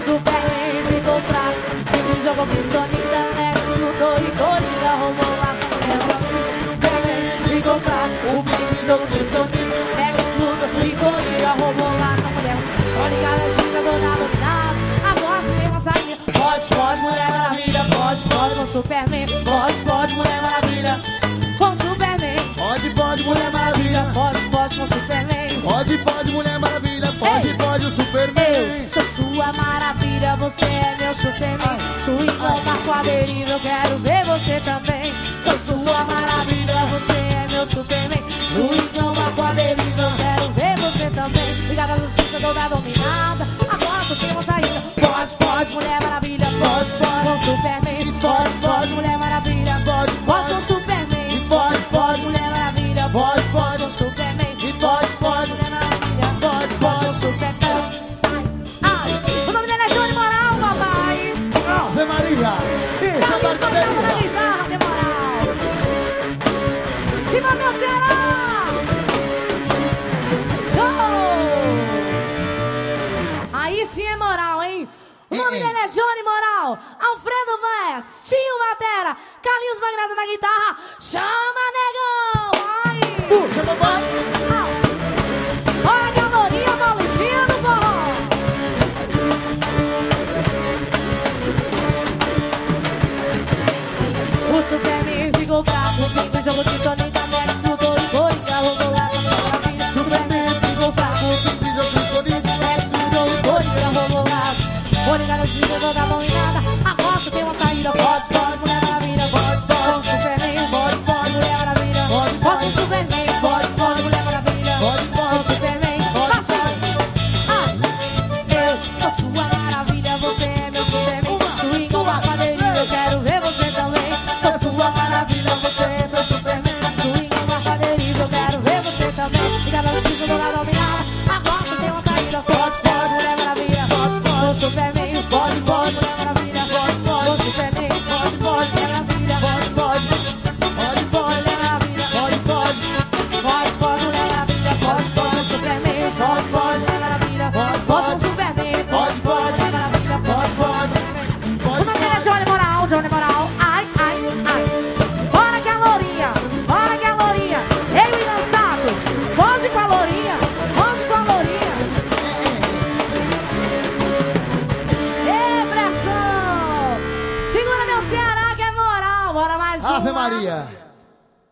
Superman ficou fraco, ele jogou Kryptonita, Lex lutou e Coringa roubou lá essa mulher. Superman ficou fraco, o Pink jogou Kryptonita, Lex lutou e Coringa roubou lá essa mulher. Coringa legenda toda dominada, agora você tem uma saída. Pode, Mulher Maravilha, pode com Superman. Pode, Mulher Maravilha, com Superman. Pode, Mulher Maravilha. Pode com Superman. Pode, Mulher Maravilha. Pode, o Superman. Eu sou sua maravilha, você é meu Superman. Sua irmã Marco Aderiva, eu quero ver você também. Sou sua maravilha, você é meu Superman. Sua irmã Marco Aderiva, eu quero ver você também. Ligada à justiça toda dominada, agora só tem uma saída. Pode, Mulher Maravilha. Pode com Superman. Pode, Mulher Maravilha. Pode com Superman. Pode, Mulher Maravilha. Pode com Superman. Pode, Mulher Maravilha. Pode com Superman. Ai, o nome dele é Johnny Moral, papai. Ave Maria. Isso, Carlinhos da tocando na bateria. guitarra, de moral. Cima, meu Ceará. Show. Aí sim é moral, hein? O nome dele é Johnny Moral, Alfredo Vaz, Tinho Batera, Carlinhos Magnata na guitarra. Chama, negão! Ai! Puxa, papai. Olha a caloria, Maluzinha do forró. O Superman ficou fraco, o Pinto jogou Kryptonita, Lex lutou e Coringa roubou essa maravilha. Superman ficou fraco, o Pinto jogou Kryptonita, Lex lutou e Coringa roubou essa. Coringa não desistiu toda dominada, agora só tem uma saída. Pode, Mulher Maravilha. Pode, Superman. Pode, Mulher Maravilha. Pode, Superman. Pode, Mulher Maravilha. Pode, Superman. Passa. Ai, eu sou sua maravilha, você é meu Superman. Sua igual a quadrilha, eu quero ver você também. Sou sua maravilha, você é meu Superman. Sua igual a quadrilha, eu quero ver você também. Ligada na justiça toda dominada, agora só tem uma saída. Pode, Mulher Maravilha. Pode, Superman. Pode, Mulher Maravilha. Pode, Superman. Pode, Mulher Maravilha. Pode, Mulher Maravilha. Pode, Mulher Maravilha. Pode, Superman. Pode, Mulher Maravilha. Pode, Superman. Pode, Mulher Maravilha. Pode. O nome dele é Johnny Moral, Johnny Moral. Ai. Bora que a lourinha. Ei, o engraçado. Pode com a lourinha. Ei, pressão. Segura meu Ceará que é moral. Bora mais uma. Ave Maria.